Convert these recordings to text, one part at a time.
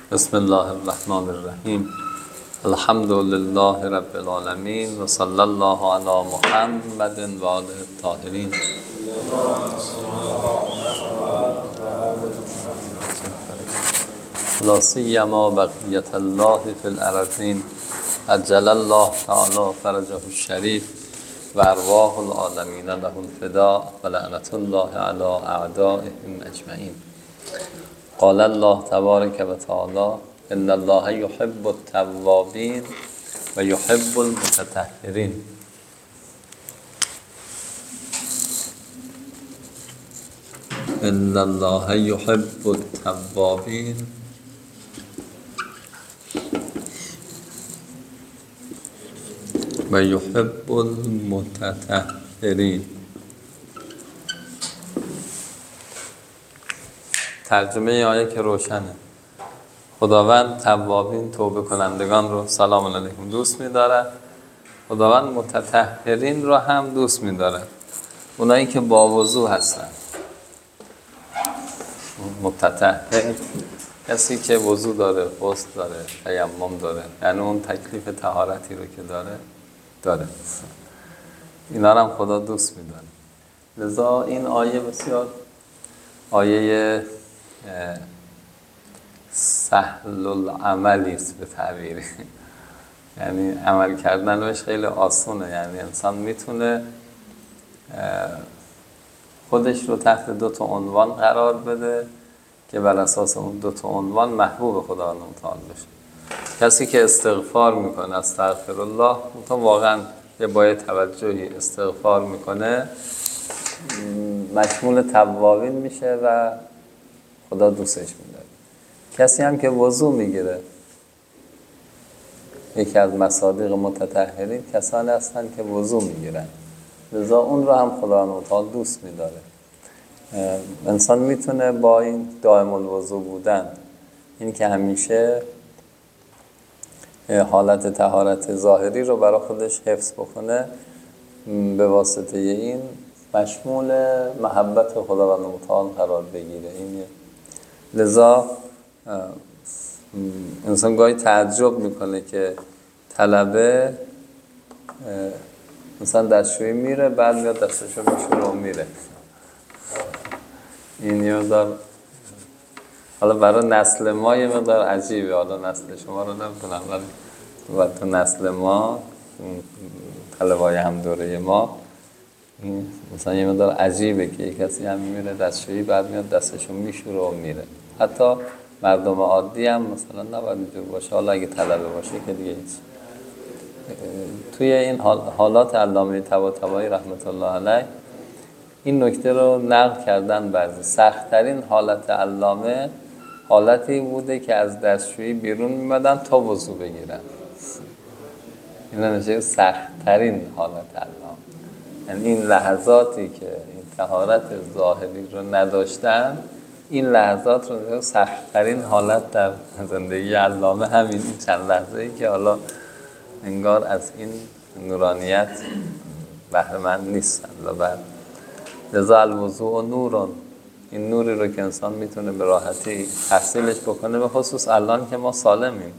بسم الله الرحمن الرحیم. الحمد لله رب العالمین و صلی الله علی محمد و آله الطاهرین. لا سیما بقیت الله فی الارضین عجل الله تعالی فرجه الشریف و ارواح العالمین له الفداء و لعنت الله علی اعدائهم اجمعین. قال الله تبارک و تعالی ان الله یحب التوابین و یحب المتطهرین. ان الله یحب التوابین و یحب المتطهرین. ترجمه این آیه که روشنه. خداوند توابین توبه کنندگان رو سلام علیکم دوست می‌داره. خداوند متطهرین رو هم دوست می‌داره. اونایی که با وضو هستن. متطهر کسی که وضو داره، غسل داره، تیمم داره، یعنی اون تکلیف طهارتی رو که داره. اینا رو هم خدا دوست می‌داره. لذا این آیه بسیار آیه سهل العملی است به تعبیری، یعنی عمل کردنش خیلی آسونه. یعنی انسان میتونه خودش رو تحت دو تا عنوان قرار بده که بر اساس اون دو تا عنوان محبوب خدا متعال بشه. کسی که استغفار میکنه استغفر الله، تو واقعا یه با توجهی استغفار میکنه مشمول توابین میشه و خدا دوستش میداره. کسی هم که وضو میگیره، یکی از مصادیق متطهرین کسانی هستن که وضو میگیرن، لذا اون رو هم خدا متعال دوست میداره. انسان میتونه با این دائم الوضو بودن، این که همیشه حالت طهارت ظاهری رو برای خودش حفظ بکنه، به واسطه این مشمول محبت خداوند متعال قرار بگیره. این لذا انسان گاهی تعجب میکنه که طلبه مثلا دستشویی میره، بعد میاد دستشو میشوره و میره. این یه مقدار حالا برای نسل ما یه مقدار عجیبه، حالا نسل شما رو نمیدونم، ولی تو نسل ما، طلبای هم دوره ما، مثلا یه مقدار عجیبه که کسی هم میره دستشویی بعد میاد دستشو میشوره و میره. حتی مردم عادی هم مثلا نباید اینجور باشه، حالا اگه طلبه باشه که دیگه هیچ. توی این حالات علامه طباطبایی رحمت الله علیه این نکته رو نقل کردن. بعضی سخت‌ترین حالت علامه حالتی بوده که از دستشویی بیرون میمدن تا وضو بگیرن. این نمیشه سخت‌ترین حالت علامه، یعنی این لحظاتی که این طهارت ظاهری رو نداشتن، این لحظات رو سخت‌ترین حالت در زندگی علامه همین چند لحظه‌ای که حالا انگار از این نورانیت بهره مند نیستن. لذا الوضوء نورون، این نوری رو که انسان میتونه به راحتی تحصیلش بکنه، به خصوص الان که ما سالمیم.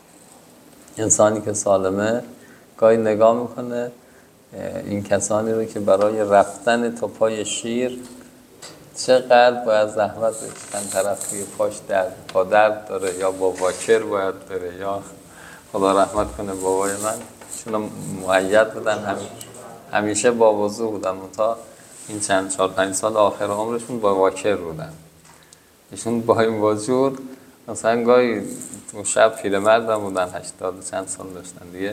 انسانی که سالمه گاهی نگاه میکنه این کسانی رو که برای رفتن تا پای شیر چقدر باید زحمت بکشن، طرف توی پاش پا درد داره، یا با واکر باید بره، یا خدا رحمت کنه بابای من چون مؤید بودن، همیشه با وضو بودن، تا این چند 4-5 سال آخر عمرشون با واکر بودن. ایشون با این وجود مثلا گاهی تو شب پیرمرد هم بودن، 80 چند سال داشتن دیگه،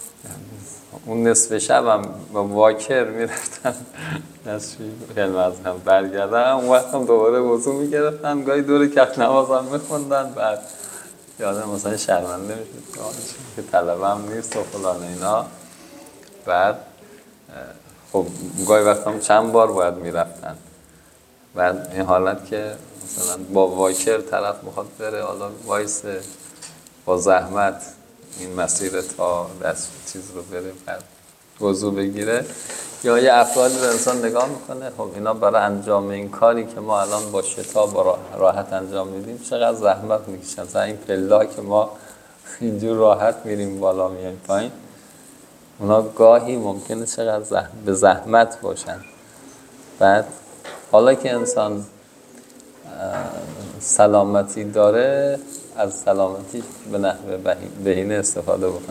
اون نصف شب هم با واکر میرفتن دستشویی، خیلی از هم برگردن، اون وقت هم دوباره وضو میگرفتن، گاهی دور کف نماز هم میخوندن. بعد یادم مثلا شرمنده میشد که طلبه هم نیست و فلان اینا. بعد خب گاهی وقت هم چند بار باید میرفتن. بعد این حالت که مثلا با واکر طرف میخواد بره، حالا وایسه با زحمت این مسیر تا دست چیز رو بره، بعد وضو بگیره، یا یه افرادی رو انسان نگاه میکنه خب اینا برای انجام این کاری که ما الان با شتاب با راحت انجام میدیم چقدر زحمت میکشن. مثلا این پلا که ما اینجور راحت میریم بالا میایم پایین، اونا گاهی ممکنه چقدر به زحمت باشن. بعد حالا که انسان سلامتی داره، از سلامتی به نحو بهینه استفاده بکنه.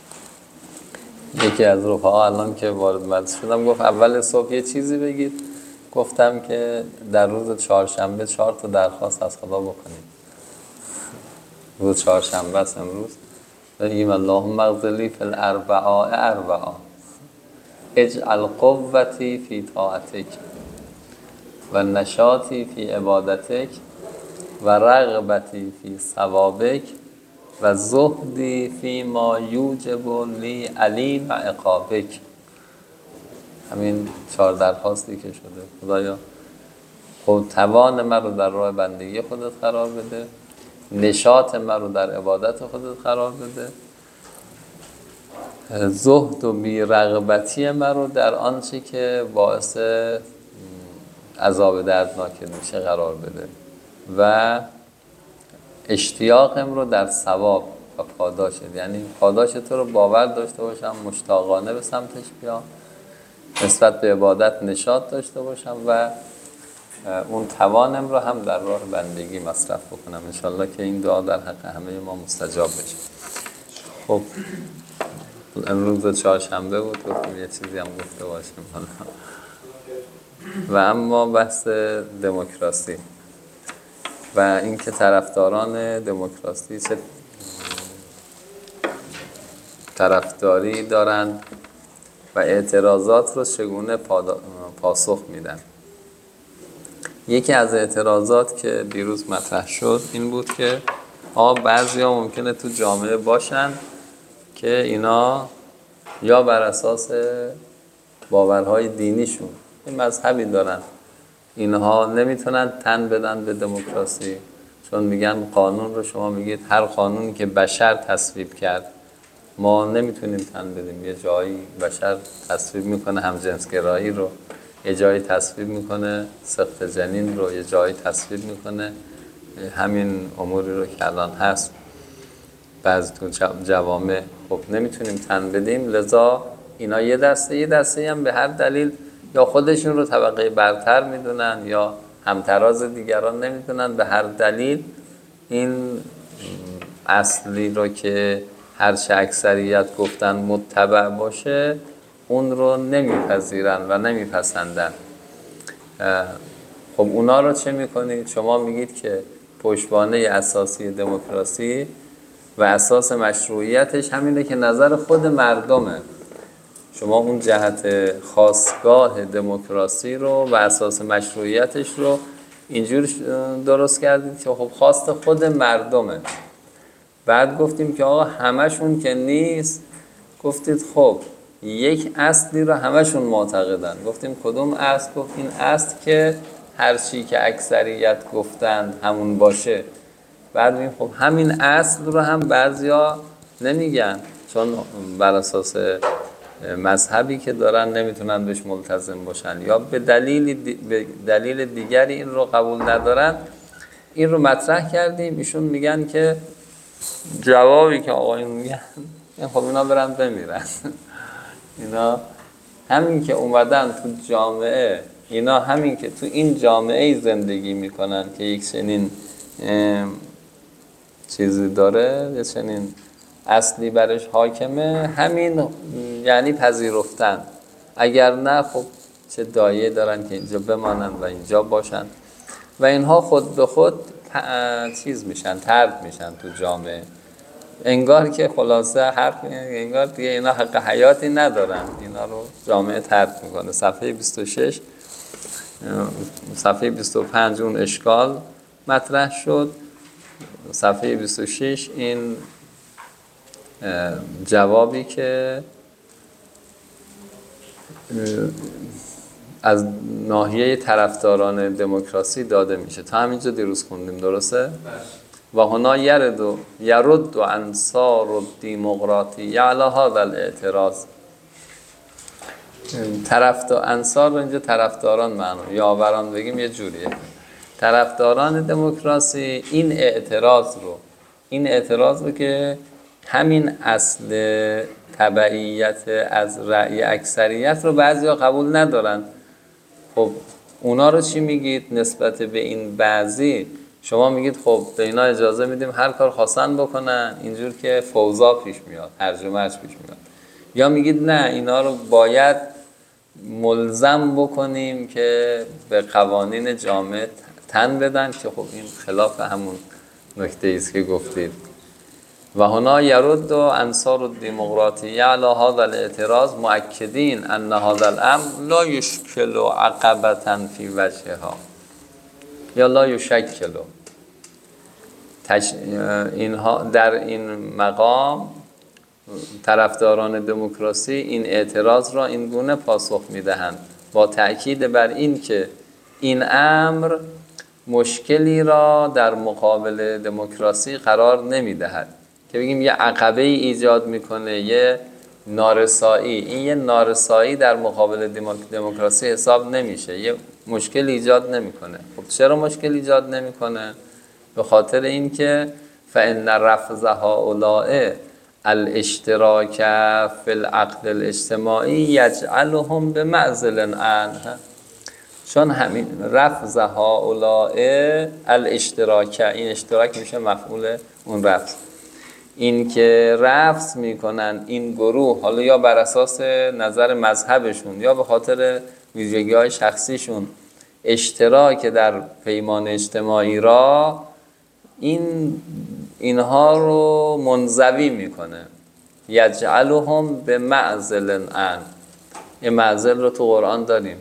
یکی از رفقا الان که وارد مدرسه شدم گفت اول صبح یه چیزی بگید، گفتم که در روز چهارشنبه 4 تا درخواست از خدا بکنید. روز چهارشنبه است امروز. بگیم اللهم اغفر لی فی الاربعاء اجعل قوتی فی طاعتک و نشاطی فی عبادتک و رغبتی فی ثوابک و زهدی فی ما یوجب لی علیم عقابک. همین 4 درخواستی که شده. خدایا خود توان من رو در راه بندگی خودت قرار بده، نشاط من رو در عبادت خودت قرار بده، زهد و بی رغبتی من رو در آنچه که باعث عذاب دردناک میشه قرار بده و اشتیاقم رو در ثواب و پاداشت، یعنی پاداش تو رو باور داشته باشم، مشتاقانه به سمتش بیام، نسبت به عبادت نشاط داشته باشم و اون توانم رو هم در راه بندگی مصرف بکنم. انشالله که این دعا در حق همه ما مستجاب بشه. خب امروز چهارشنبه بود، گفتیم یه چیزی هم گفته باشیم حالا. و اما بحث دموکراسی و اینکه طرفداران دموکراسی چه طرفداری دارن و اعتراضات رو چگونه پاسخ میدن. یکی از اعتراضات که دیروز مطرح شد این بود که بعضیا ممکنه تو جامعه باشن که اینا یا بر اساس باورهای دینیشون این مذهبی دارن، اینها نمیتونن تن بدن به دموکراسی، چون میگن قانون رو شما میگید هر قانونی که بشر تصویب کرد ما نمیتونیم تن بدیم. یه جایی بشر تصویب میکنه همجنسگرایی رو، یه جایی تصویب میکنه سقط جنین رو، یه جایی تصویب میکنه همین اموری رو که الان هست بعضی تو جوامع. خب نمیتونیم تن بدیم، لذا اینا یه دسته هم به هر دلیل یا خودشون رو طبقه برتر میدونن یا همتراز دیگران نمیدونن، به هر دلیل این اصلی رو که هرچه اکثریت گفتن متبع باشه اون رو نمیپذیرن و نمیپسندن. خب اونا رو چه میکنید؟ شما میگید که پشتوانه اساسی دموکراسی و اساس مشروعیتش همینه که نظر خود مردمه. شما اون جهت خاستگاه دموکراسی رو و اساس مشروعیتش رو اینجور درست کردید که خب خواست خود مردمه. بعد گفتیم که آقا همشون که نیست، گفتید خب یک اصلی رو همشون معتقدن. گفتیم کدوم اصل؟ گفت این اصل که هر چی که اکثریت گفتند همون باشه. بعد میگیم خب همین اصل رو هم بعضیا نمیگن، چون بر اساس مذهبی که دارن نمیتونن بهش ملتزم باشن یا به دلیل دیگری این رو قبول ندارن. این رو مطرح کردیم، ایشون میگن که جوابی که آقایون میگن خب اینا برن بمیرن. اینا همین که اومدن تو جامعه، اینا همین که تو این جامعه زندگی میکنن که یک چنین چیزی داره، یک چنین اصلی برش حاکمه، همین یعنی پذیرفتن. اگر نه خب چه دایه دارن که اینجا بمانن و اینجا باشن و اینها خود به خود چیز میشن، طرد میشن تو جامعه. انگار که خلاصه انگار دیگه اینا حق حیاتی ندارن، اینا رو جامعه طرد میکنه. صفحه 26 صفحه 25 اون اشکال مطرح شد، صفحه 26 این جوابی که از ناحیه طرفداران دموکراسی داده میشه. تا همینجا دیروز خوندیم، درسته؟ و هنا یرد انصار الدموکراطی علی هذا الاعتراض. طرفدار انصار رو اینجا طرفداران معنا، یاوران بگیم یه جوریه. طرفداران دموکراسی این اعتراض رو که همین اصل تبعیت از رأی اکثریت رو بعضیا قبول ندارن. خب اونا رو چی میگید نسبت به این بعضی؟ شما میگید خب به اینا اجازه میدیم هر کار خواستن بکنن، اینجور که فوضا پیش میاد، هرج و مرج پیش میاد. یا میگید نه اینا رو باید ملزم بکنیم که به قوانین جامعه تن بدن، که خب این خلاف همون نکته ایست که گفتید. و هنا یرد انصار الدموکراتیه علی هذا الاعتراض مؤکدین ان هذا الامر لا یشکل عقبة فی وجهها یا لا یشکل. اینها در این مقام طرفداران دموکراسی این اعتراض را این گونه پاسخ میدهند با تأکید بر این که این امر مشکلی را در مقابل دموکراسی قرار نمیدهد، که بگیم یه عقبه ای ایجاد میکنه، یه نارسایی. این یه نارسایی در مقابل دموکراسی حساب نمیشه، یه مشکل ایجاد نمیکنه. خب چرا مشکل ایجاد نمیکنه؟ به خاطر این که فإن رفض هؤلاء الاشتراک فی العقد الاجتماعی یجعلهم بمعزل عنه. چون همین رفض هؤلاء الاشتراک، این اشتراک میشه مفعول اون رفض، این که رفض میکنن این گروه، حالا یا بر اساس نظر مذهبشون یا به خاطر ویژگی های شخصیشون، اشتراک در پیمان اجتماعی را، اینها رو منزوی میکنه. یجعلهم به معزل عنه. این معزل رو تو قرآن داریم.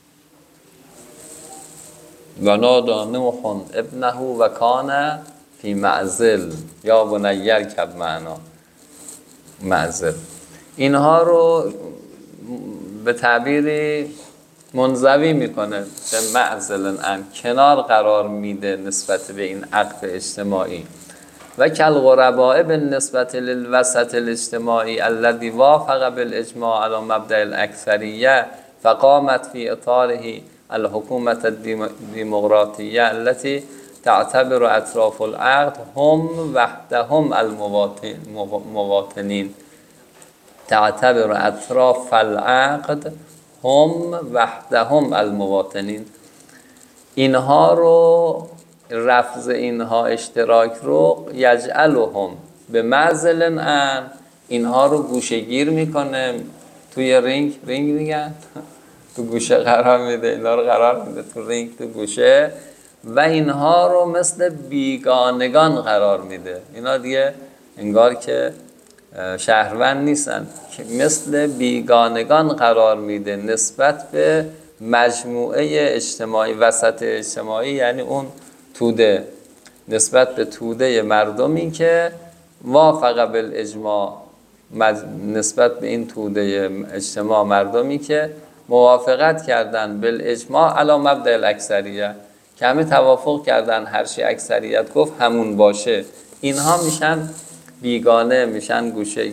و نادی نوح ابنه و کان فی معزل یا بنی ارکب معنا معزل. اینها رو به تعبیری منزوی میکنه، به معزل عنه، کنار قرار میده نسبت به این عقد اجتماعی. و کالغرباء بالنسبة للوسط الاجتماعی الذي وافق بالاجماع على مبدأ الاکثریه فقامت في اطاره الحکومة الديمقراطية التي تعتبر اطراف العقد هم وحدهم المواطنین. تعتبر اطراف العقد هم وحدهم المواطنین. اینها رو، رفض اینها اشتراک رو، یجعلهم به معزل عنه، اینها رو گوشه‌گیر میکنه، توی رینگ میگن تو گوشه قرار میده، اینا رو قرار میده تو رینگ، تو گوشه، و اینها رو مثل بیگانگان قرار میده. اینا دیگه انگار که شهروند نیستن، که مثل بیگانگان قرار میده نسبت به مجموعه اجتماعی، وسط اجتماعی، یعنی اون توده، نسبت به توده مردمی که وافق بالاجماع، نسبت به این توده اجتماع مردمی که موافقت کردن بالاجماع علی مبدأ الاکثریه، که همه توافق کردن هر چی اکثریت گفت همون باشه. اینها میشن بیگانه، میشن گوشه،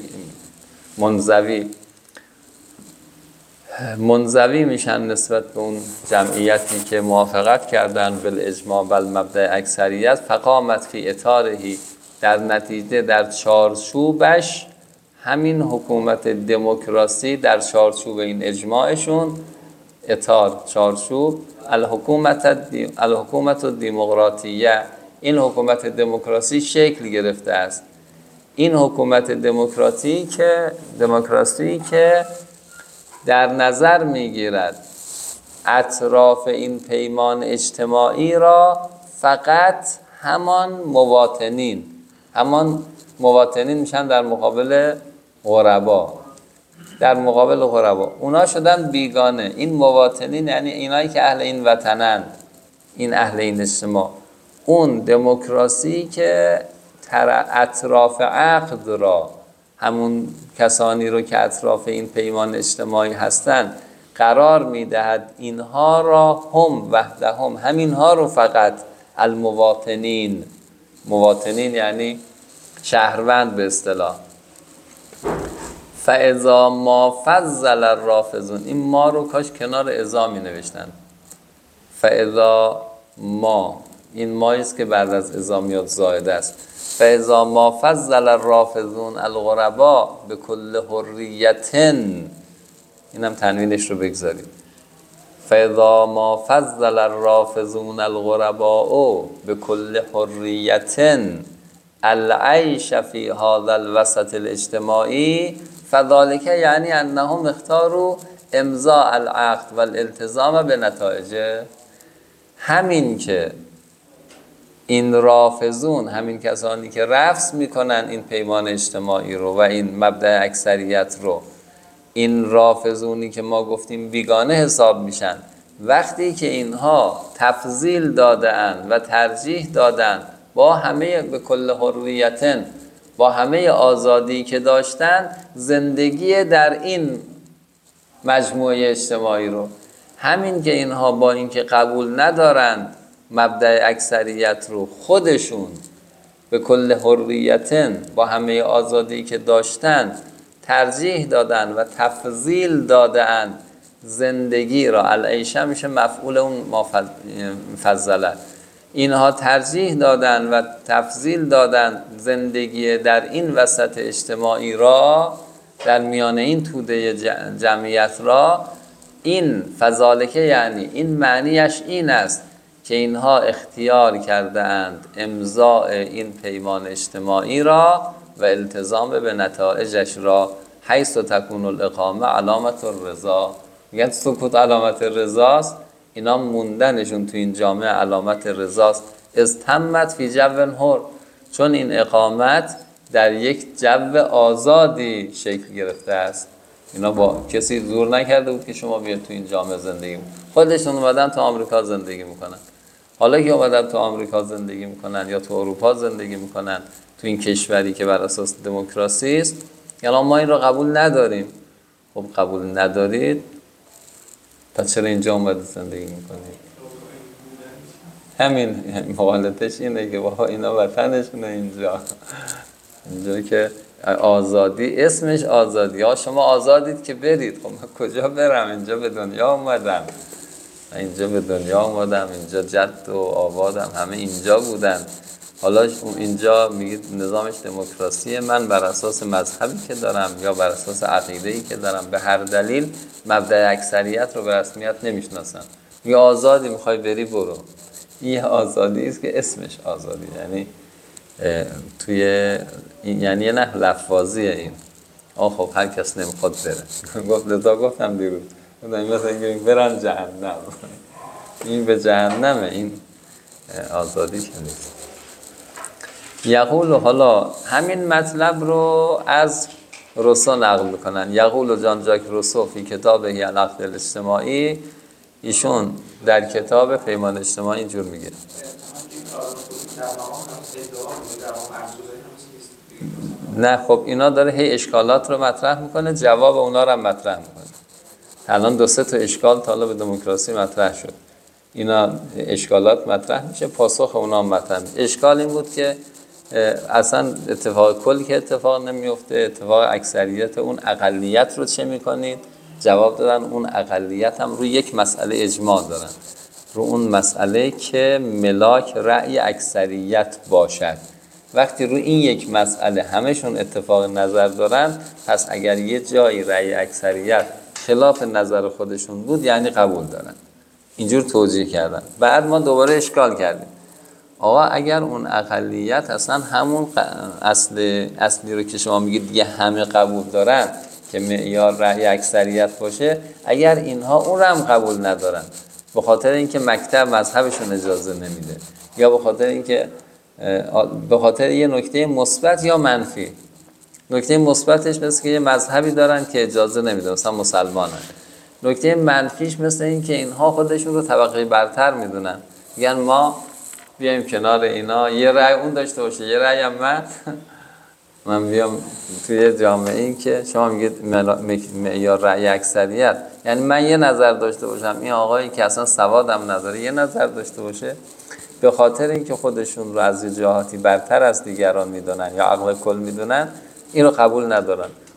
منزوی میشن نسبت به اون جمعیتی که موافقت کردن بالاجماع بل مبدأ اکثریت. فقامت فی اطارهی، در نتیجه در چارچوبش، همین حکومت دموکراسی در چارچوب این اجماعشون، اطار، چارچوب، الحکومت الدموکراتیه، این حکومت دموکراسی شکل گرفته است. این حکومت دموکراسی که در نظر میگیرد اطراف این پیمان اجتماعی را فقط همان مواطنین میشن در مقابل غربا، اونا شدن بیگانه. این مواطنین یعنی اینایی که اهل این وطنن، این اهل این اجتماع. اون دموکراسی که اطراف عقد را، همون کسانی رو که اطراف این پیمان اجتماعی هستند، قرار میدهد اینها را هم وحدهم، همینها رو فقط المواطنین، مواطنین یعنی شهروند به اصطلاح، فاذا ما فضل الرافضون، این ما رو کاش کنار اذا می نوشتن. فاذا ما، این مایی است که بعد از اذا میاد زائده است. فاذا ما فضل الرافضون الغرباء بكل حریة، اینم تنوینش رو بگذارید. فاذا ما فضل الرافضون الغرباء بكل حریة العیش فی هذا الوسط الاجتماعی فذلك یعنی انهم اختاروا امضاء العقد والالتزام بنتایجه. همین که این رافضون، همین کسانی که رفض میکنن این پیمان اجتماعی رو و این مبدأ اکثریت رو، این رافضونی که ما گفتیم بیگانه حساب میشن، وقتی که اینها تفضیل دادن و ترجیح دادن با همه به کل حریتن، با همه آزادی که داشتن، زندگی در این مجموعه اجتماعی رو، همین که اینها با اینکه قبول ندارند مبدأ اکثریت رو، خودشون به کل حریتن با همه آزادی که داشتن ترجیح دادن و تفضیل دادن زندگی را، العیشه میشه مفعول اون ما فضله، اینها ترجیح دادن و تفضیل دادن زندگی در این وسط اجتماعی را، در میان این توده جمعیت را. این فذالکه یعنی این معنیش این است که اینها اختیار کرده اند امضاء این پیمان اجتماعی را و التزام به نتایجش را، حیث تکون الاقامه علامت الرضا. میگن سکوت علامت رضاست، اینا موندنشون تو این جامعه علامت رضاست. از تمت فی جو حر، چون این اقامت در یک جو آزادی شکل گرفته است. اینا با کسی زور نکرده بود که شما بیاید تو این جامعه زندگی خودشون اومدن تو آمریکا زندگی میکنن. حالا که اومدن تو آمریکا زندگی میکنن یا تو اروپا زندگی میکنن، تو این کشوری که بر اساس دموکراسی است، یعنی ما این رو قبول نداریم. خب قبول ندارید، پس چرا اینجا اومده زندگی میکنید؟ همین مقالطش اینه که بابا اینا وطنشونه اینجا که آزادی اسمش آزادی. ها شما آزادید که برید. خب من کجا برم؟ اینجا به دنیا اومدم، اینجا جد و آبادم همه اینجا بودن. حالا اینجا میگید نظامش دموکراسیه، من بر اساس مذهبی که دارم یا بر اساس عقیده‌ای که دارم به هر دلیل مبدأ اکثریت رو به رسمیت نمیشناسم. میگه آزادی، میخوای بری برو. این آزادی است که اسمش آزادی، یعنی توی این یعنی یه نه لفظیه این. خب هر کس نمیخواد بره. لذا گفتم دیروز مثلا اینکه برن جهنم. این به جهنمه، این آزادی که نیست. یقول، حالا همین مطلب رو از روسو نقل میکنن. یقول جان ژاک روسو فی کتابه العقد الاجتماعی، ایشون در کتاب پیمان اجتماعی اینجور میگه. نه خب اینا داره هی اشکالات رو مطرح میکنه، جواب اونا رو هم مطرح میکنه. الان 2-3 تا اشکال تا حالا به دموکراسی مطرح شد. اینا اشکالات مطرح میشه، پاسخ اونا هم مطرح میشه. اشکال این بود که اصلا اتفاق کلی که اتفاق نمیفته، اتفاق اکثریت اون اقلیت رو چه میکنید؟ جواب دادن اون اقلیت هم روی یک مسئله اجماع دارن، رو اون مسئله که ملاک رأی اکثریت باشد. وقتی رو این یک مسئله همشون اتفاق نظر دارن، پس اگر یه جایی رأی اکثریت خلاف نظر خودشون بود یعنی قبول دارن. اینجور توجیه کردن. بعد ما دوباره اشکال کردیم. آقا اگر اون اقلیت اصلا همون اصلی رو که شما میگید دیگه همه قبول دارن که معیار رأی اکثریت باشه، اگر اینها اون رو هم قبول ندارن به خاطر اینکه مکتب مذهبشون اجازه نمیده، یا به خاطر یه نکته مثبت یا منفی. نکته مثبتش مثل که یه مذهبی دارن که اجازه نمیده، مثلا مسلمانن. نکته منفیش مثل این که اینها خودشون رو طبقه برتر میدونن، میگن ما بیایم کنار اینا، یه رأی اون داشته باشه یه رأی هم من بیام توی جامعه این که شما میگید معیار رأی اکثریت، یعنی من یه نظر داشته باشم، این آقایی که اصلا سوادم نداره یه نظر داشته باشه، به خاطر اینکه خودشون رو از جهاتی برتر از دیگران میدونن یا عقل کل میدونن، این رو قبول ندارن.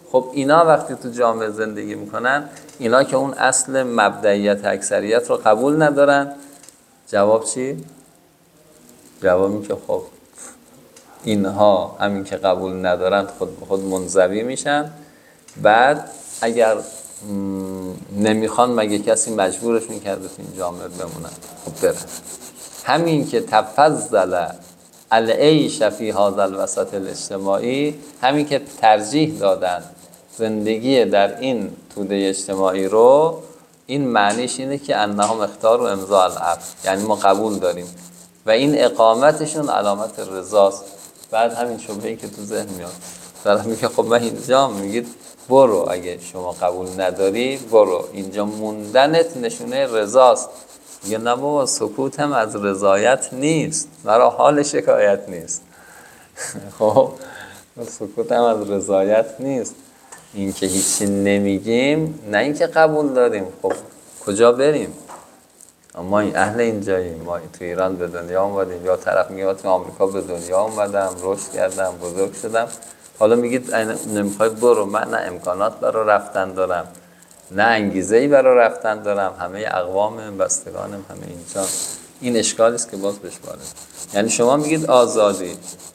خب اینا وقتی تو جامعه زندگی میکنن، اینا که اون اصل مبدئیت اکثریت رو قبول ندارن، جواب چی؟ جواب این که خب اینها همین که قبول ندارن خود به خود منزوی میشن. بعد اگر نمیخوان مگه کسی مجبورشون کرده تو این جامعه بمونن؟ خب برن. همین که تفضل العیش فی هذا الوسط الاجتماعی، همین که ترجیح دادن زندگی در این توده اجتماعی رو، این معنیش اینه که انهم اختاروا امضاء العقد، یعنی ما قبول داریم و این اقامتشون علامت رضاست. بعد همین شبهه‌ای که تو ذهن میاد، طرف میگه خب من اینجا، میگید برو، اگه شما قبول نداری برو، اینجا موندنت نشونه رضاست. میگه نه بابا، سکوت هم از رضایت نیست، مرا حال شکایت نیست. خب سکوت هم از رضایت نیست. این که هیچی نمیگیم نه اینکه قبول داریم. خب کجا بریم؟ ما اهل اینجاییم، ما تو ایران به دنیا اومدیم، یا طرف میگه تو آمریکا به دنیا اومدم، رشد کردم، بزرگ شدم، حالا میگید نمیخوای برو. من نه امکانات برای رفتن دارم، نه انگیزه‌ای برای رفتن دارم، همه اقوام بستگانم همه اینجا. این اشکالی است که باز بهش وارد. یعنی شما میگید آزادی،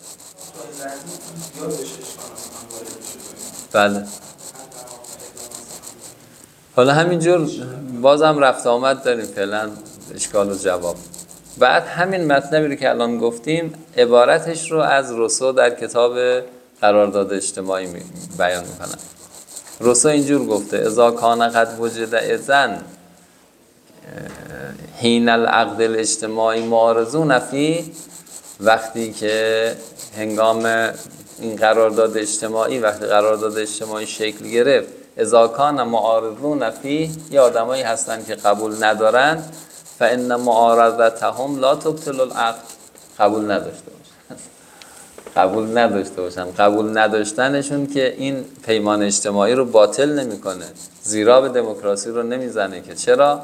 بله، حالا همینجور بازم رفت آمد داریم، فعلا اشکال و جواب. بعد همین مطلبی رو که الان گفتیم عبارتش رو از روسو در کتاب قرارداد اجتماعی بیان میکنن. روسو اینجور گفته: اذا کان قد وجد اذن حین العقد الاجتماعی معارضون فی، وقتی که هنگام این قرارداد اجتماعی، وقتی قرارداد اجتماعی شکل گرفت، اذا کان معارضون فی، یه آدمایی هستن که قبول ندارن، فان معارضتهم لا تبطل العقد، قبول نداشته باشن. قبول نداشته باشن، قبول نداشتنشون که این پیمان اجتماعی رو باطل نمیکنه، زیرا به دموکراسی رو نمیزنه. که چرا؟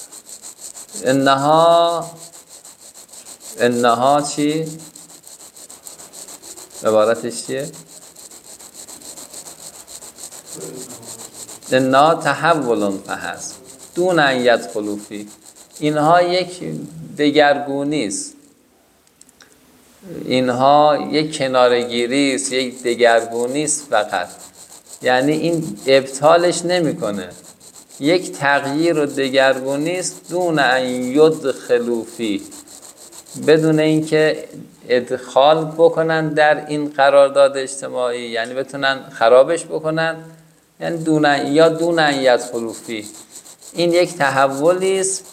انها چی؟ عبارتش چیه؟ انها تحول فحسب دون ان یدخلوا فی، اینها یک دگرگونی است، اینها یک کنارگیری است، یک دگرگونی است فقط. یعنی این ابطالش نمیکنه، یک تغییر و دگرگونی است، دون ان یدخلوا فی، بدون اینکه ادخال بکنن در این قرارداد اجتماعی، یعنی بتونن خرابش بکنن. یعنی دون ان یدخلوا فی، این یک تحولی است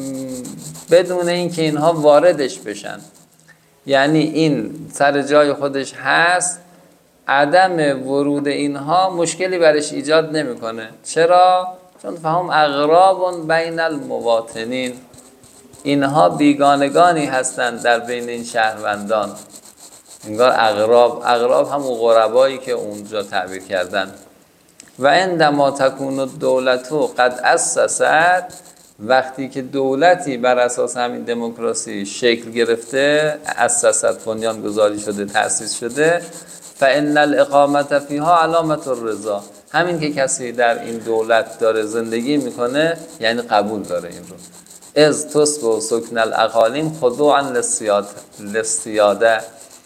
بدون اینکه اینها واردش بشن. یعنی این سر جای خودش هست، عدم ورود اینها مشکلی برش ایجاد نمیکنه. چرا؟ چون فهم اغراب بین المواطنین، اینها بیگانگانی هستند در بین این شهروندان. انگار اغراب هم اون غربایی که اونجا تعبیر کردن. و عندما تکون الدولت قد اسست، وقتی که دولتی بر اساس همین دموکراسی شکل گرفته، اسست بنیان گذاری شده، تأسیس شده، فان الاقامت فیها علامت الرضا، همین که کسی در این دولت داره زندگی میکنه یعنی قبول داره این رو. از تصبح سکن الاقالیم خضوعا للسیاده،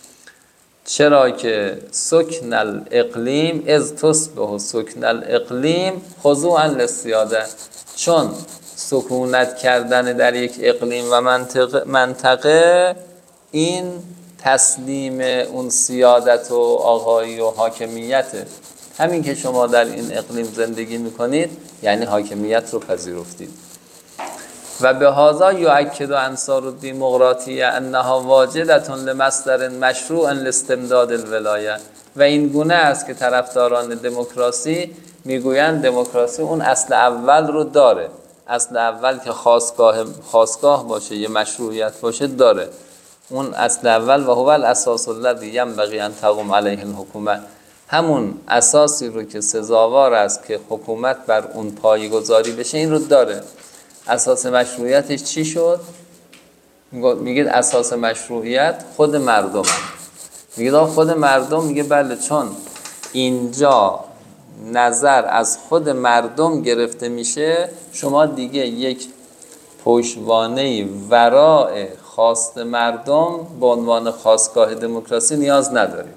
چرا که سکن الاقلیم، از تصبح سکن الاقلیم خضوعا للسیاده، چون سکونت کردن در یک اقلیم و منطقه این تسلیم اون سیادت و آقایی و حاکمیته. همین که شما در این اقلیم زندگی میکنید یعنی حاکمیت رو پذیرفتید. و به هذا یؤکد انصار الدموکراتیه انها واجدة لمصدر مشروع لاستمداد الولایه، و این گونه است که طرفداران دموکراسی میگویند دموکراسی اون اصل اول رو داره، اصل اول که خاستگاه باشه، یه مشروعیت باشه داره. اون اصل اول و هو الاساس الذی ینبغی ان تقوم علیه الحکومه، همون اساسی رو که سزاوار است که حکومت بر اون پایه‌گذاری بشه این رو داره. اساس مشروعیتش چی شد؟ میگید اساس مشروعیت خود مردم هم. میگید خود مردم، میگه بله، چون اینجا نظر از خود مردم گرفته میشه، شما دیگه یک پشتوانه ورای خواست مردم به عنوان خاستگاه دموکراسی نیاز ندارید.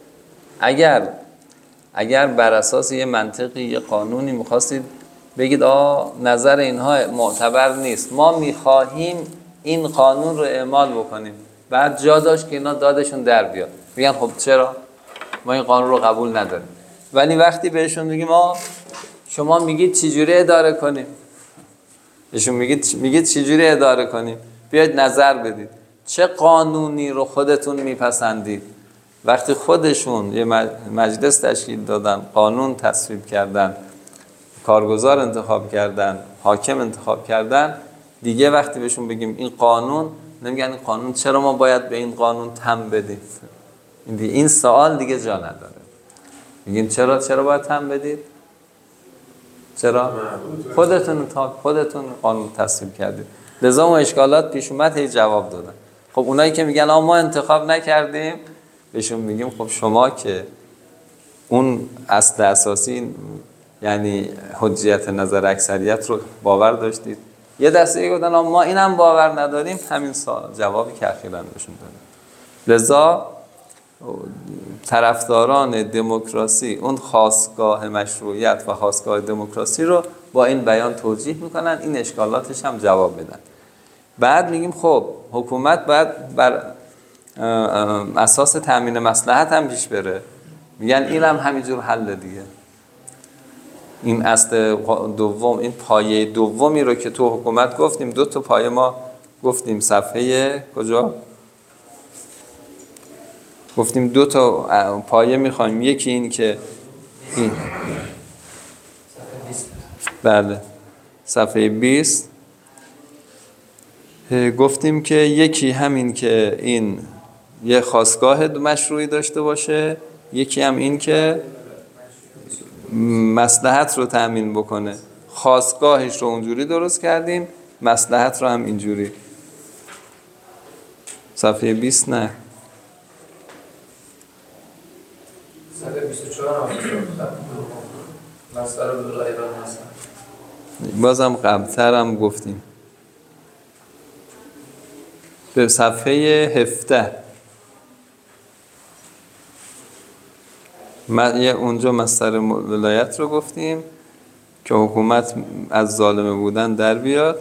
اگر بر اساس یه منطقی، یه قانونی میخواستید بگید نظر اینها معتبر نیست، ما میخواهیم این قانون رو اعمال بکنیم، بعد جا داشت که اینا دادشون در بیاد، میگن خب چرا ما این قانون رو قبول نداریم. ولی وقتی بهشون میگیم شما میگید چجوری اداره کنیم، بهشون میگید چجوری اداره کنیم، بیاید نظر بدید چه قانونی رو خودتون میپسندید. وقتی خودشون یه مجلس تشکیل دادن، قانون تصویب کردن، کارگزار انتخاب کردن، حاکم انتخاب کردن، دیگه وقتی بهشون بگیم این قانون، نمیگن این قانون چرا ما باید به این قانون تم بدیم. این سوال دیگه جا نداره. میگیم چرا باید تم بدید؟ چرا؟ خودتون قانون تصویب کردید. لذا اون اشکالات پیش اومد، هی جواب دادن. خب اونایی که میگن ما انتخاب نکردیم، بهشون میگیم خب شما که اون اصل اساسی یعنی حجیت نظر اکثریت رو باور داشتید، یه دسته گفتن ما اینم باور نداریم، همین جوابی که اخیراً بهشون دادن. لذا طرفداران دموکراسی اون خاستگاه مشروعیت و خاستگاه دموکراسی رو با این بیان توجیه میکنن، این اشکالاتش هم جواب بدن. بعد میگیم خب حکومت باید بر اساس تامین مصلحت هم پیش بره، میگن اینم همینجور حل دیگه. این اصل دوم، این پایه دومی رو که تو حکومت گفتیم، 2 تا پایه ما گفتیم، صفحه کجا؟ گفتیم 2 تا پایه میخوایم، یکی این که این بله صفحه 20 گفتیم که یکی همین که این یه خاستگاه مشروعی داشته باشه، یکی هم این که مصلحت رو تأمین بکنه. خاستگاهش رو اونجوری درست کردیم، مصلحت رو هم اینجوری. صفحه 20 نه، صفحه 24 مسئله ولایت هستن. بازم قبل‌تر هم گفتیم. به صفحه 17 اونجا مصدر ولایت رو گفتیم که حکومت از ظالم بودن در بیاد.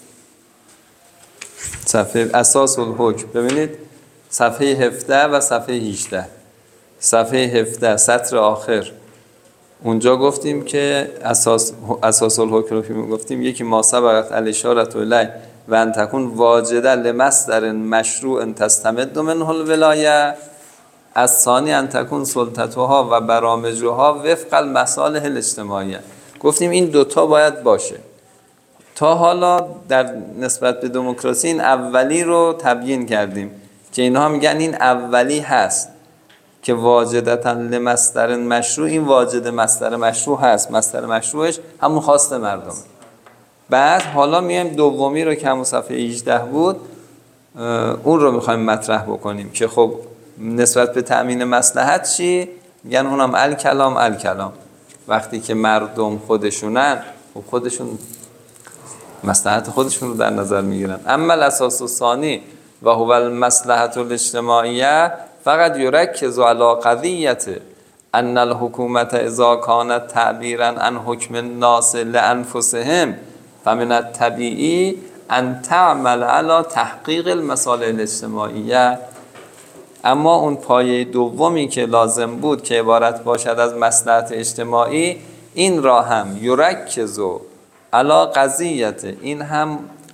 صفحه اساس الحکم ببینید، صفحه 17 و صفحه 18. صفحه 17 سطر آخر، اونجا گفتیم که اساس الحکم رو که گفتیم، یکی ما سبقت الاشاره الیه و ان تکون واجده لمصدر مشروع تستمد منه الولایه، از ثانی ان تکون سلطتها و برامجها وفق المصالح الاجتماعیه. گفتیم این 2 تا باید باشه. تا حالا در نسبت به دموکراسی این اولی رو تبیین کردیم که اینها میگن این اولی هست که واجدتا لمصدر مشروع، این واجد مصدر مشروع هست، مصدر مشروعش همون خواست مردم. بعد حالا میایم دومی رو که همون صفحه 18 بود، اون رو میخوایم مطرح بکنیم که خب نسبت به تأمین مصلحت چی؟ میگن اونم الکلام. وقتی که مردم خودشونن، خودشون مصلحت خودشون رو در نظر میگیرن. اما الاساس الثانی و هو المصلحت الاجتماعیه فقط یرکز علی قضیت ان الحکومت اذا کانت تعبیرا عن حکم الناس لانفسهم فمن الطبیعی ان تعمل علی تحقیق المصالح الاجتماعیه. اما اون پایه دومی که لازم بود که عبارت باشد از مصلحت اجتماعی، این را هم یرکزو علی قضیت، این هم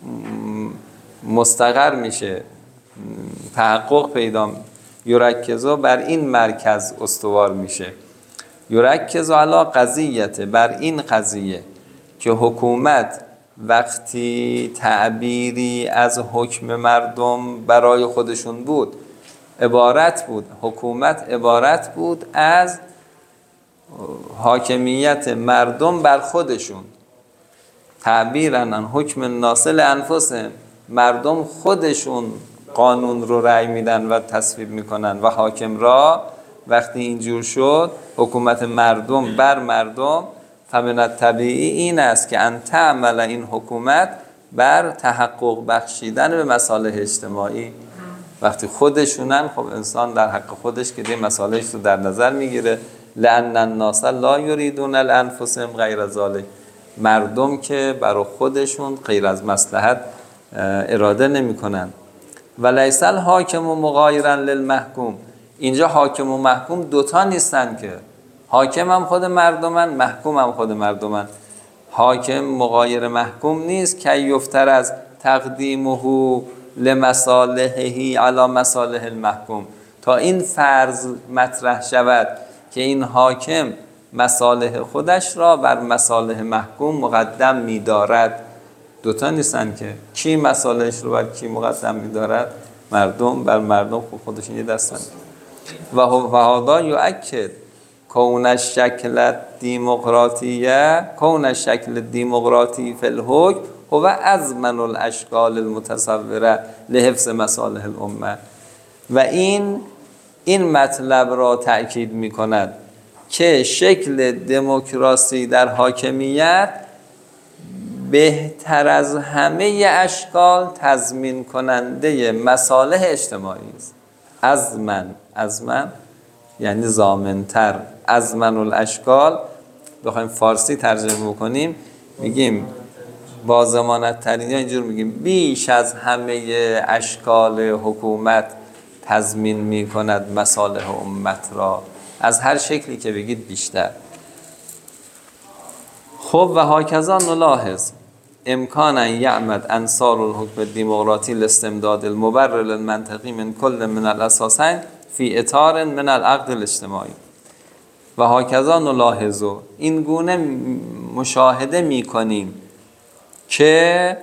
مستقر میشه، تحقق پیدا، یرکزو بر این مرکز استوار میشه. یرکزو علی قضیت، بر این قضیه که حکومت وقتی تعبیری از حکم مردم برای خودشون بود، حکومت عبارت بود از حاکمیت مردم بر خودشون، تعبیراً عن حکم الناس لانفسهم، مردم خودشون قانون رو رأی میدن و تصویب میکنن و حاکم را وقتی اینجور شد حکومت مردم بر مردم، فمن الطبیعی این است که ان تعمل این حکومت بر تحقق بخشیدن به مصالح اجتماعی. وقتی خودشونن، خب انسان در حق خودش که دی مصالحش رو در نظر میگیره. لأن الناس لا یریدون لانفسهم غیر ذلک، مردم که برای خودشون غیر از مصلحت اراده نمیکنن. و لیس الحاکم مغایرا للمحکوم، اینجا حاکم و محکوم دوتا نیستن که، حاکم هم خود مردمن، محکوم هم خود مردمن. حاکم مغایر محکوم نیست که یفتر از تقدیمه لمصالحه علی مصالح المحکوم، تا این فرض مطرح شود که این حاکم مصالح خودش را بر مصالح محکوم مقدم می‌دارد. دوتا نیستن که، کی مصالحش رو بر کی مقدم می‌دارد؟ مردم بر مردم خودشون یه دستن. و هذا یؤکد کون الشکل الدیمقراطی فی الحکم هو ازمن الاشکال المتصوره لحفظ مصالح الامه. و این مطلب را تأکید می کند که شکل دموکراسی در حاکمیت بهتر از همه اشکال تضمین کننده مصالح اجتماعی است. ازمن یعنی ضامن‌تر. ازمن الاشکال بخوایم فارسی ترجمه بکنیم میگیم با ضمانت ترین، یا اینجور میگیم بیش از همه اشکال حکومت تضمین میکند مصالح امت را، از هر شکلی که بگید بیشتر. خب و هاکذا نلاحظ امکانا یعمد انصار الحکم الدیمقراطی لاستمداد المبرر المنطقی من کل من الاساسین فی اطار من العقد الاجتماعی. و هاکذا نلاحظ، این گونه مشاهده میکنیم که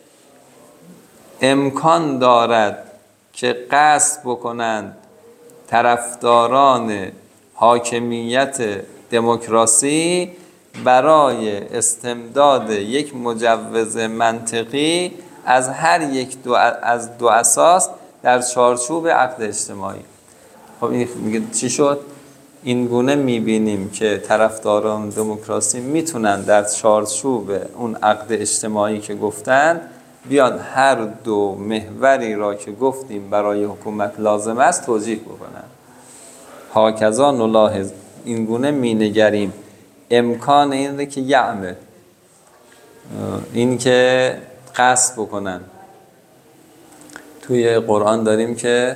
امکان دارد که قصد بکنند طرفداران حاکمیت دموکراسی برای استمداد یک مجوز منطقی از هر یک از دو اساس در چارچوب عقد اجتماعی. خب این میگه چی شد؟ این گونه میبینیم که طرفداران دموکراسی میتونن در چارچوب اون عقد اجتماعی که گفتن بیان هر دو محوری را که گفتیم برای حکومت لازم است توجیه بکنن. هاکذا نلاحظ، این گونه مینگریم امکان این که یعمل، این که قصد بکنن. توی قرآن داریم که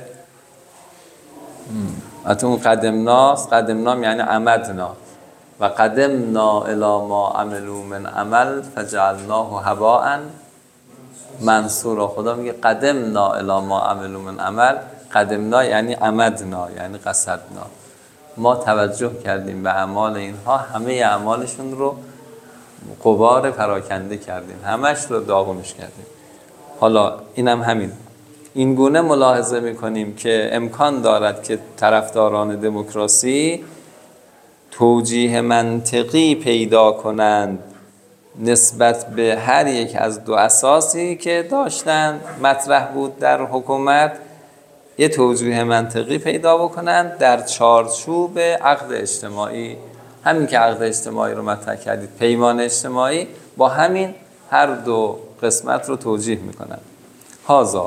اتون قدمنا یعنی عمدنا و قدمنا الی ما عملوا من عمل فجعلناه هباء منصورا. خدا میگه قدمنا الی ما عملوا من عمل، قدمنا یعنی عمدنا یعنی قصدنا، ما توجه کردیم به اعمال اینها، همه اعمالشون رو غبار پراکنده کردیم، همش رو داغونش کردیم. حالا اینم همین. این گونه ملاحظه میکنیم که امکان دارد که طرفداران دموکراسی توجیه منطقی پیدا کنند نسبت به هر یک از دو اساسی که داشتن مطرح بود در حکومت، یه توجیه منطقی پیدا بکنند در چارچوب عقد اجتماعی. همین که عقد اجتماعی رو مطرح کردید، پیمان اجتماعی، با همین هر دو قسمت رو توجیه میکنند. هازا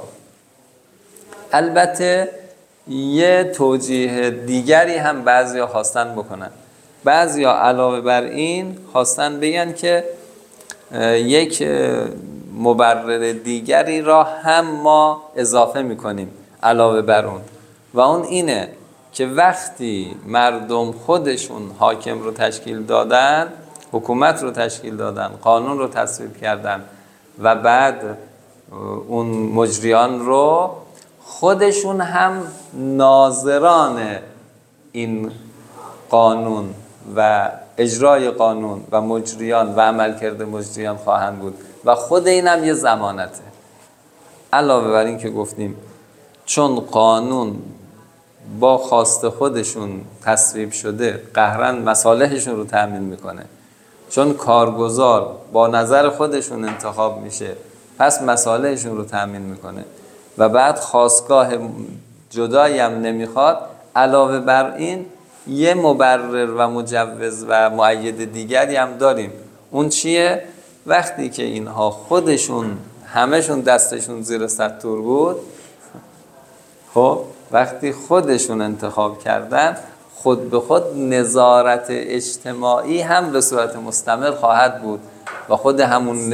البته یه توجیه دیگری هم بعضیا خواستن بکنن. بعضیا علاوه بر این خواستن بگن که یک مبرر دیگری را هم ما اضافه میکنیم علاوه بر اون، و اون اینه که وقتی مردم خودشون حاکم رو تشکیل دادن، حکومت رو تشکیل دادن، قانون رو تصویب کردن و بعد اون مجریان رو خودشون هم ناظران این قانون و اجرای قانون و مجریان و عملکرد مجریان خواهند بود و خود این هم یه ضمانته. علاوه بر این که گفتیم چون قانون با خواست خودشون تصویب شده قهرن مصالحشون رو تأمین میکنه، چون کارگزار با نظر خودشون انتخاب میشه پس مصالحشون رو تأمین میکنه، و بعد خواستگاه جدایی هم نمیخواد، علاوه بر این یه مبرر و مجوز و مؤید دیگری هم داریم. اون چیه؟ وقتی که اینها خودشون همشون دستشون زیر سطور بود، خب وقتی خودشون انتخاب کردن، خود به خود نظارت اجتماعی هم به صورت مستمر خواهد بود و خود همون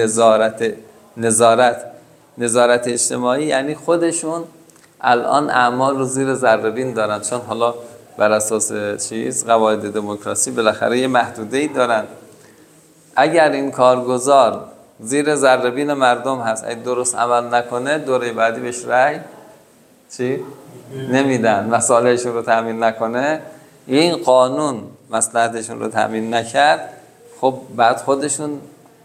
نظارت اجتماعی یعنی خودشون الان اعمال رو زیر ذره‌بین دارن، چون حالا بر اساس قواعد دموکراسی بالاخره یه محدوده‌ای دارن. اگر این کارگزار زیر ذره‌بین مردم هست، اگه درست عمل نکنه دوره بعدی بهش رأی نمیدن، مصالحشون رو تامین نکنه، این قانون مصلحتشون رو تامین نکرد، خب بعد خودشون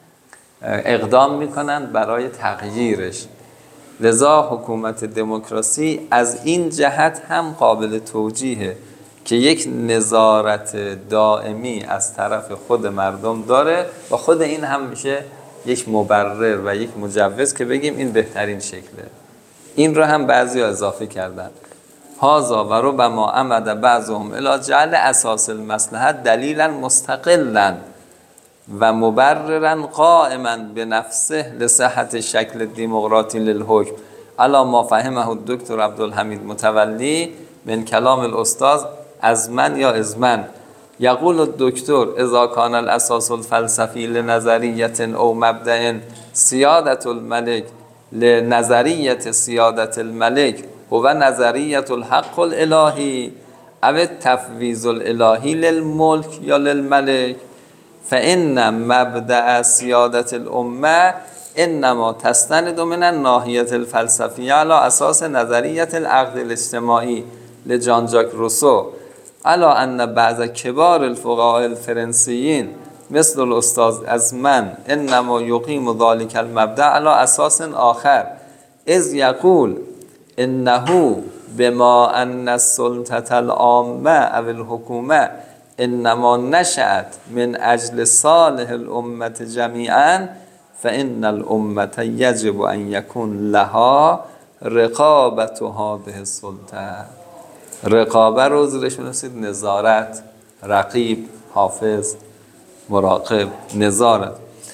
اقدام میکنن برای تغییرش. لذا حکومت دموکراسی از این جهت هم قابل توجیهه که یک نظارت دائمی از طرف خود مردم داره و خود این هم میشه یک مبرر و یک مجوز که بگیم این بهترین شکله. این رو هم بعضی اضافه کردن. هذا و ربما عمد بعضهم الی جعل اساس المصلحه دلیلا مستقلا و مبررا قائما بنفسه لصحت شکل دموکراتی للحکم علی ما فهمه الدکتر عبدالحمید متولی من کلام الاستاذ ازمن یا ازمن. یقول الدکتر اذا کان الاساس الفلسفی لنظریت او مبدأ سیادت الملک لنظریت سیادت الملک هو نظریت الحق الالهی او التفویض الالهی للملک یا للملک، فإن مبدأ سیادت الامه انما تستند من الناحیة الفلسفیه علی اساس نظریت العقد الاجتماعی لجان ژاک روسو، علی ان بعض کبار الفقهاء الفرنسیین مثل الاستاذ ازمن انما یقیم ذلك المبدأ علی اساس آخر اذ یقول انه بما ان السلطة العامة او الحکومه انما نشأت من اجل صالح الامة جمیعا فان الامة یجب ان یکون لها رقابت هذه السلطه. رقابه رو زیرش می‌نویسید نظارت، رقیب، حافظ، مراقب، نظارت.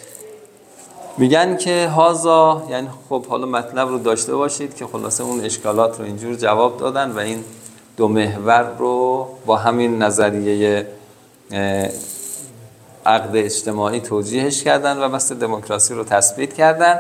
میگن که هازا یعنی خب حالا مطلب رو داشته باشید که خلاصه اون اشکالات رو اینجور جواب دادن و این دو محور رو با همین نظریه عقد اجتماعی توجیهش کردن و بس دموکراسی رو تثبیت کردن.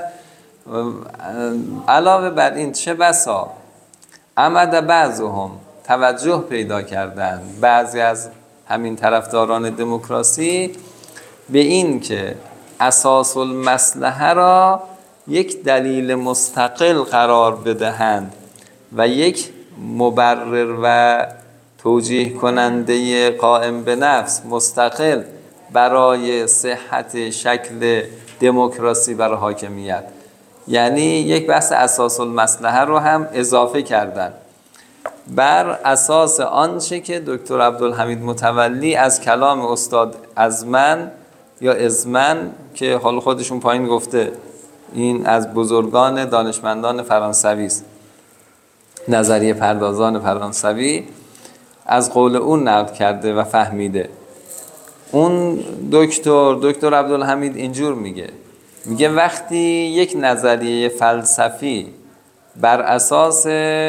علاوه بر این چه بسا عمد بعضهم توجه پیدا کردن بعضی از همین طرفداران دموکراسی به این که اساس المصلحه را یک دلیل مستقل قرار بدهند و یک مبرر و توجیه کننده قائم به نفس مستقل برای صحت شکل دموکراسی برای حاکمیت، یعنی یک بحث اساس المصلحه رو هم اضافه کردن بر اساس آنچه که دکتر عبدالحمید متولی از کلام استاد ازمن یا ازمن که حال خودشون پایین گفته این از بزرگان دانشمندان فرانسوی است، نظریه پردازان فرانسوی، از قول اون نقل کرده و فهمیده. اون دکتر عبدالحمید اینجور میگه وقتی یک نظریه فلسفی بر اساس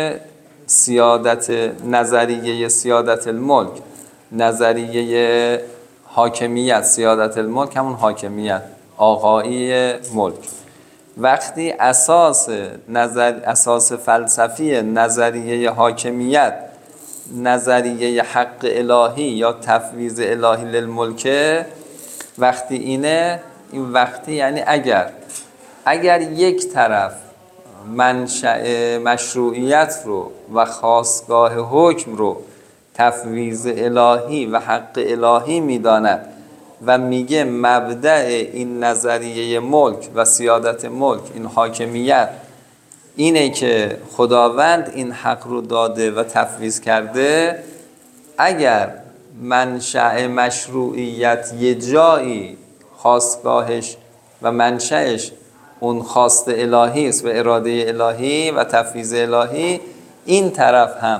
نظریه سیادت الملک، نظریه حاکمیت، سیادت الملک همون حاکمیت، آقایی ملک، وقتی اساس فلسفی نظریه حاکمیت نظریه حق الهی یا تفویض الهی للملک، وقتی این وقتی یعنی اگر یک طرف منشأ مشروعیت رو و خاستگاه حکم رو تفویض الهی و حق الهی میداند و میگه مبدأ این نظریه ملک و سیادت ملک، این حاکمیت، اینه که خداوند این حق رو داده و تفویض کرده، اگر منشأ مشروعیت یه جایی خاستگاهش و منشأش اون خواست الهی است و اراده الهی و تفویض الهی، این طرف هم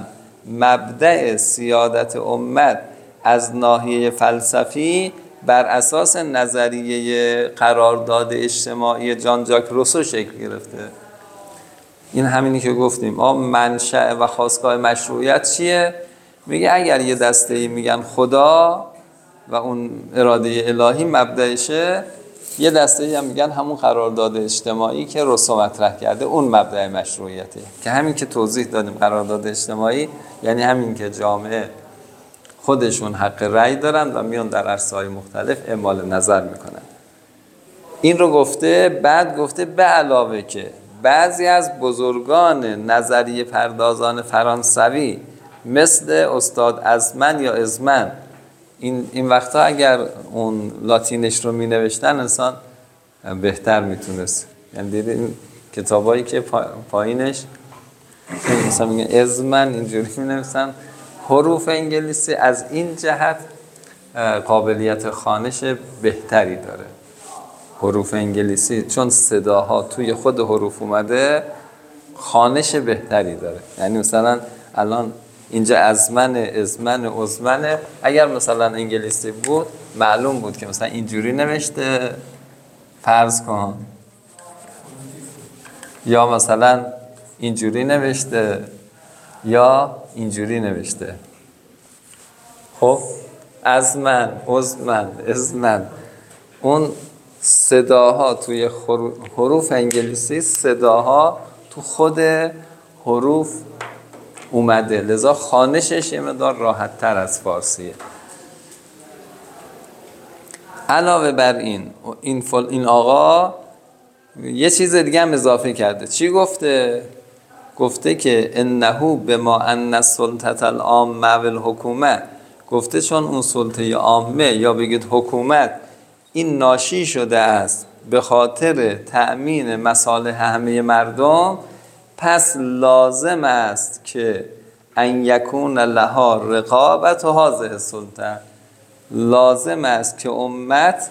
مبدأ سیادت امت از ناحیه فلسفی بر اساس نظریه قرارداد اجتماعی جان ژاک روسو شکل گرفته. این همینی که گفتیم منشأ و خاستگاه مشروعیت چیه؟ میگه اگر یه دسته‌ای میگن خدا و اون اراده الهی مبدأشه، یه دسته‌ای هم میگن همون قرارداد اجتماعی که روسو مطرح کرده اون مبدأ مشروعیته، که همین که توضیح دادیم قرارداد اجتماعی یعنی همین که جامعه خودشون حق رأی دارن و میان در عرصه‌های مختلف اعمال نظر میکنن. این رو گفته، بعد گفته به علاوه که بعضی از بزرگان نظریه پردازان فرانسوی مثل استاد ازمن یا ازمن، این وقتا اگر اون لاتینش رو می نوشتن انسان بهتر میتونست، یعنی دیدید این کتابایی که پایینش مثلا میگن ازمن اینجوری می نوشتن، حروف انگلیسی از این جهت قابلیت خوانش بهتری داره. حروف انگلیسی چون صداها توی خود حروف اومده خوانش بهتری داره. یعنی مثلا الان اینجا ازمن اگر مثلا انگلیسی بود معلوم بود که مثلا اینجوری نوشته فرض کن، یا مثلا اینجوری نوشته یا اینجوری نوشته. خب ازمن اون صداها توی حروف انگلیسی صداها تو خود حروف اومده، لذا خوانشش یه مقدار راحت تر از فارسیه. علاوه بر این آقا یه چیز دیگه هم اضافه کرده. چی گفته؟ گفته که انه بما ان السلطه العامه و الحکومه، گفته چون اون سلطه عامه یا بگید حکومت این ناشی شده است به خاطر تأمین مصالح همه مردم، پس لازم است که ان یکون لها رقابت و هذه السلطه، لازم است که امت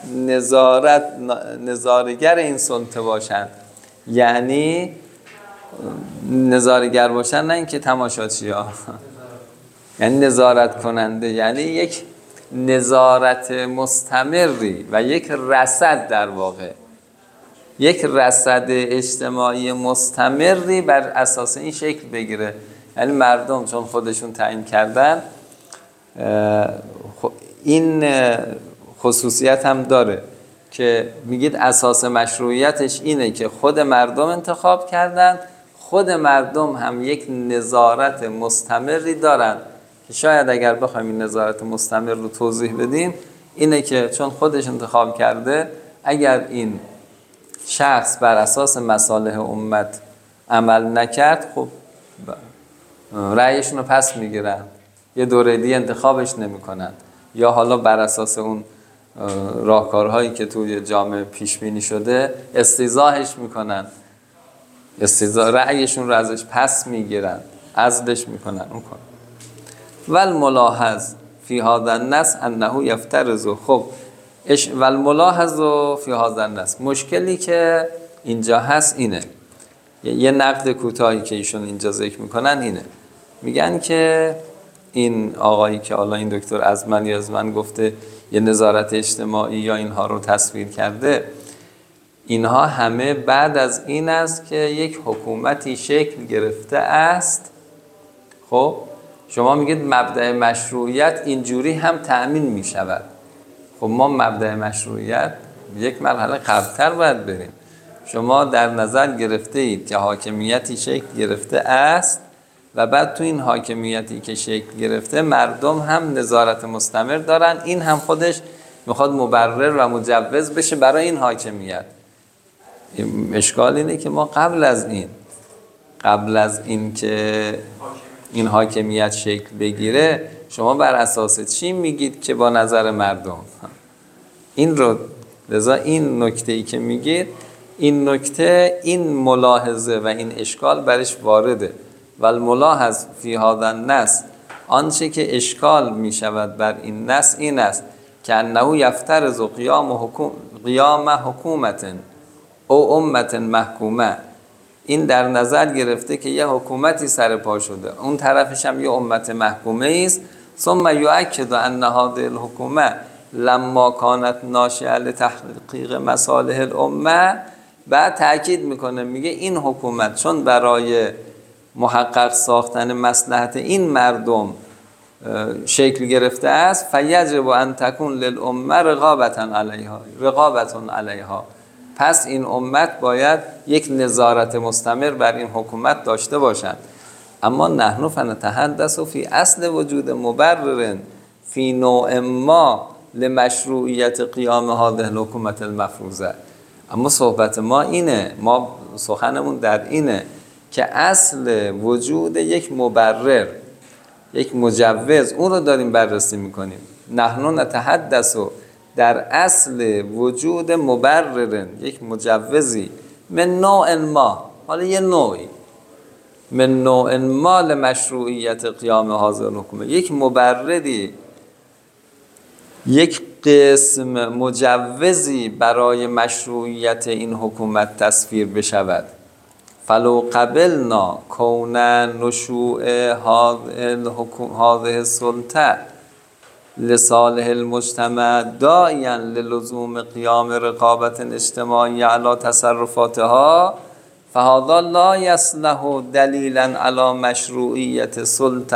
نظارگر این سلطه باشند. یعنی نظارگر باشند، نه اینکه تماشاچی ها، یعنی نظارت کننده، یعنی یک نظارت مستمری و یک رصد، در واقع یک رصد اجتماعی مستمری بر اساس این شکل بگیره. یعنی مردم چون خودشون تعیین کردن، این خصوصیت هم داره که میگید اساس مشروعیتش اینه که خود مردم انتخاب کردن، خود مردم هم یک نظارت مستمری دارن که شاید اگر بخوایم این نظارت مستمر رو توضیح بدیم اینه که چون خودش انتخاب کرده، اگر این شخص بر اساس مصالح امت عمل نکرد، خب رأیشون رو پس میگیرن، یه دوره دیگه انتخابش نمیکنن، یا حالا بر اساس اون راهکارهایی که توی جامعه پیش بینی شده استیضاحش میکنن، رأیشون رو ازش پس میگیرن، عزلش میکنن. والملاحظ فی هذا النص انه یفترض. خب والملاحظ فی هذا النص، مشکلی که اینجا هست اینه، یه نقد کوتاهی که ایشون اینجا ذکر میکنن اینه، میگن که این آقایی که حالا این دکتر ازمن گفته یه نظارت اجتماعی یا اینها رو تصویر کرده، اینها همه بعد از این است که یک حکومتی شکل گرفته است. خب شما میگید مبدأ مشروعیت اینجوری هم تأمین میشود. خب ما مبدأ مشروعیت یک مرحله قبلتر باید بریم. شما در نظر گرفته اید که حاکمیتی شکل گرفته است و بعد تو این حاکمیتی که شکل گرفته مردم هم نظارت مستمر دارن، این هم خودش میخواد مبرر و مجوز بشه برای این حاکمیت. اشکال اینه که ما قبل از این که این حاکمیت شکل بگیره، شما بر اساس چی میگید که با نظر مردم این رو، لذا این نکته‌ای که میگید، این نکته، این ملاحظه و این اشکال برش وارده. والملاحظ فی هذا النص، آنچه که اشکال میشود بر این نص این است که انه یفترض قیام حکومت او امت محکومه، این در نظر گرفته که یه حکومتی سر پا شده، اون طرفش هم یه امت محکومه است. ثم یؤکد ان هذه الحکومه لما کانت ناشئه لتحقیق مصالح الامه، بعد تاکید میکنه میگه این حکومت چون برای محقق ساختن مصلحت این مردم شکل گرفته است، فیجب ان تکون للامه رقابة علیها، پس این امت باید یک نظارت مستمر بر این حکومت داشته باشند. اما نحن فنتحدث فی اصل وجود مبرر فی نوع ما لمشروعیت قیام هذه الحکومت المفروضه. اما صحبت ما اینه، ما سخنمون در اینه که اصل وجود یک مبرر، یک مجوز، اون رو داریم بررسی میکنیم. نحن نتحدث در اصل وجود مبرر، یک مجوزی، من نوع ما، حالا یه نوعی، من نوع ما لمشروعیت قیام هذه الحکومه، یک مبرری، یک قسم مجوزی برای مشروعیت این حکومت تصویر بشود. فلو قبلنا کون نشوء هذه السلطه لصالح المجتمع داعیا للزوم قیام رقابت اجتماعی علی تصرفاتها، فهذا لا یصلح دلیلا علی مشروعیت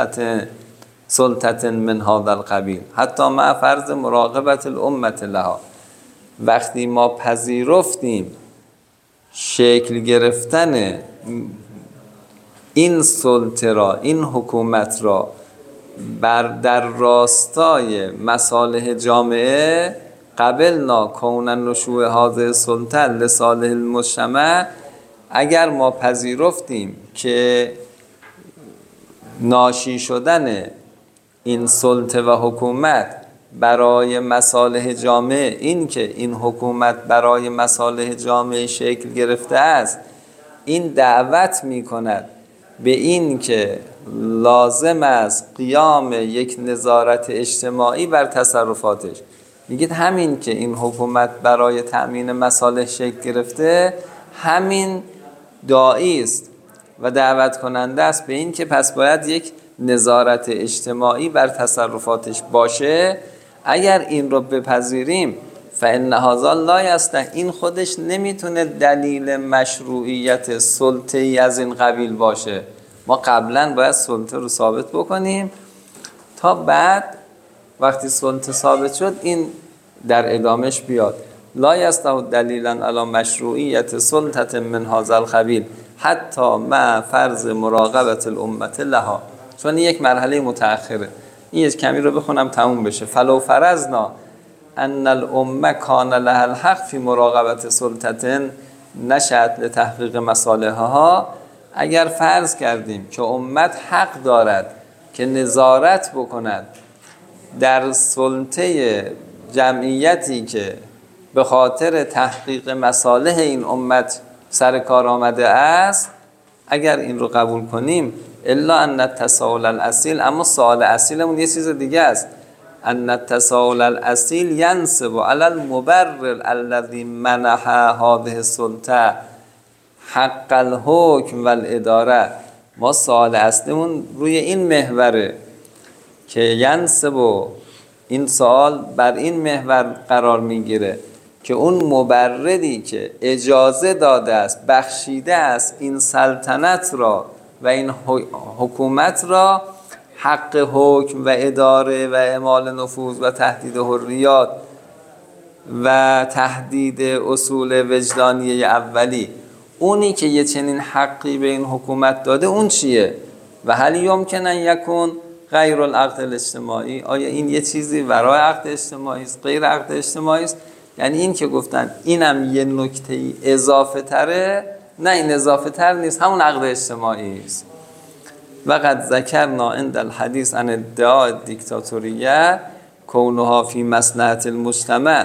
سلطه من هذا القبیل حتی مع فرض مراقبت الامه لها. وقتی ما پذیرفتیم شکل گرفتن این سلطه را، این حکومت را در راستای مصالح جامعه، قبلنا کون نشوء هذه السلطه لصالح المجتمع، اگر ما پذیرفتیم که ناشی شدن این سلطه و حکومت برای مصالح جامعه، این که این حکومت برای مصالح جامعه شکل گرفته است، این دعوت می کند به این که لازم است قیام یک نظارت اجتماعی بر تصرفاتش. میگید همین که این حکومت برای تأمین مصالح شکل گرفته، همین داعی است و دعوت کننده است به این که پس باید یک نظارت اجتماعی بر تصرفاتش باشه. اگر این رو بپذیریم، فإن هذا لا یصلح، این خودش نمیتونه دلیل مشروعیت سلطه ای از این قبیل باشه. ما قبلا باید سلطه رو ثابت بکنیم تا بعد وقتی سلطه ثابت شد این در ادامش بیاد. لا یصلح دلیلا علی مشروعیت سلطه من هذا القبیل حتی مع فرض مراقبت الامه لها، چون یک مرحله متأخره. این یک کمی رو بخونم تموم بشه. فلو فرضنا ان الامه کان لها الحق فی مراقبت سلطه نشأت لتحقیق مصالحها، اگر فرض کردیم که امت حق دارد که نظارت بکند در سلطه جمعیتی که به خاطر تحقیق مصالح این امت سر کار آمده است، اگر این رو قبول کنیم، الا ان التساؤل الاصیل، اما سوال اصیلمون یه چیز دیگه است. ان التساؤل الاصیل ینصب علی المبرر الذی منح هذه السلطه حق الحکم و الاداره. ما سوال اصلیمون روی این محوره که ینصب، این سوال بر این محور قرار میگیره که اون مبرری که اجازه داده است، بخشیده است این سلطنت را و این حکومت را حق حکم و اداره و اعمال نفوذ و تهدید حریات و تهدید اصول وجدانی اولی، اونی که یه چنین حقی به این حکومت داده، اون چیه؟ و هل یمکن ان یکون غیر العقد الاجتماعی، آیا این یه چیزی ورای عقد اجتماعی است، غیر عقد اجتماعی است؟ یعنی این که گفتن اینم یه نکته اضافه تره، نه این اضافه تر نیست، همون عقد اجتماعی است. و قد ذکرنا عند الحدیث عن ادعاء الدیکتاتوریه کونها فی مصلحة المجتمع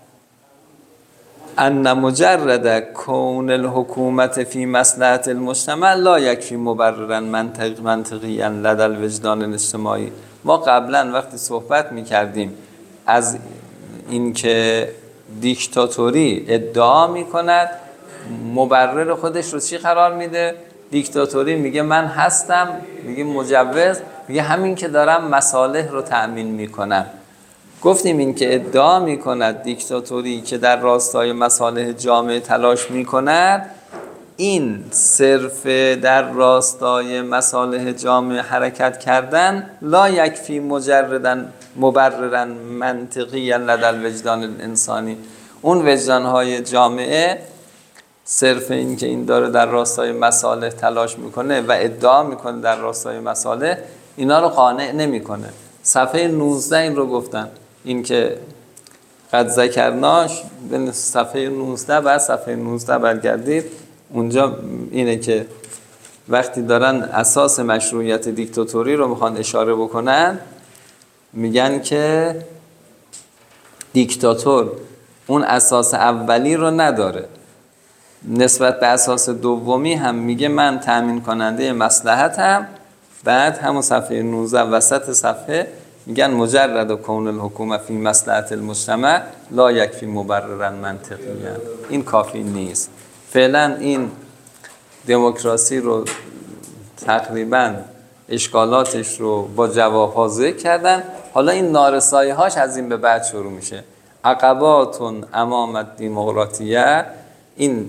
ان مجرد کون الحکومت فی مصلحة المجتمع لا یکفی مبررا منطقیا لدى الوجدان الاجتماعی. ما قبلا وقتی صحبت میکردیم از اینکه دیکتاتوری ادعا میکند مبرر خودش رو چی قرار میده؟ دیکتاتوری میگه من هستم، میگه مجوز، میگه همین که دارم مصالح رو تأمین میکنم. گفتیم این که ادعا میکند دیکتاتوری که در راستای مصالح جامعه تلاش میکند، این صرف در راستای مصالح جامعه حرکت کردن لا یکفی مبررن منطقی لدى الوجدان الانسانی. اون وجدانهای جامعه صرف این که این داره در راستای مصالح تلاش میکنه و ادعا میکنه در راستای مصالح، اینا رو قانع نمیکنه. صفحه 19 این رو گفتن، این که قد ذکرناش به صفحه 19 بعد صفحه 19 برگردید، اونجا اینه که وقتی دارن اساس مشروعیت دیکتاتوری رو میخوان اشاره بکنن، میگن که دیکتاتور اون اساس اولی رو نداره، نسبت به اساس دومی هم میگه من تأمین کننده مصلحتم. بعد همون صفحه 19 وسط صفحه میگن مجرد کون الحکومه فی مصلحت المجتمع لا یکفی مبررا منطقیا. این کافی نیست. فعلا این دموکراسی رو تقریبا اشکالاتش رو با جواب‌ها ذکر کردن. حالا این نارسایی‌هاش از این به بعد شروع میشه. عقبات امام الدموکراتیه، این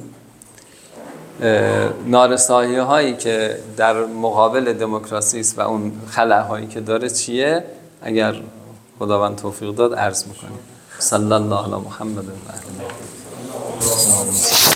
نارسایی‌هایی که در مقابل دموکراسی است و اون خلاهایی که داره چیه؟ اگر خداوند توفیق داد عرض می‌کنیم. صلی الله علی محمد و آله.